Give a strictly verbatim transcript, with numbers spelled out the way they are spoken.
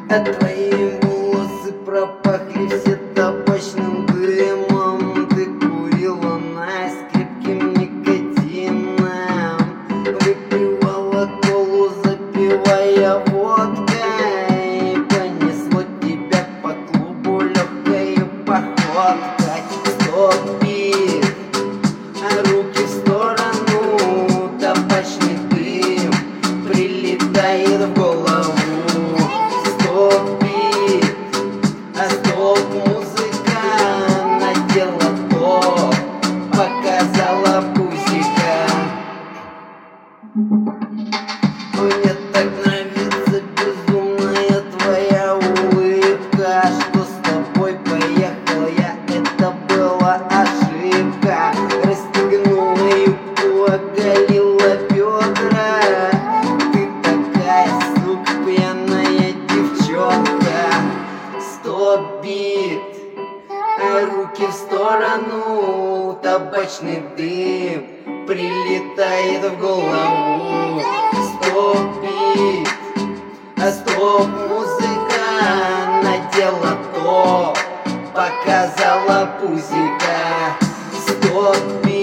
А твои волосы пропахли все табачным дымом. Ты курила насть крепким никотином, выпивала колу, запивая водкой. Понесло тебя по клубу легкою походкой. Стоп-бит, руки в сторону, табачный дым прилетает в голову. Стоп-бит, а стоп-музыка надела топ, показала пузика. Мне так нравится безумная твоя улыбка. Что с тобой поехал я, это была ошибка. Расстегнула юбку, оголила бедра. Ты такая, сука, пьяная девчонка. Стоп-бит, руки в сторону, табачный дым прилетает в голову. Стоп-бит, а стоп-музыка надела топ, показала пузика. Стоп-бит.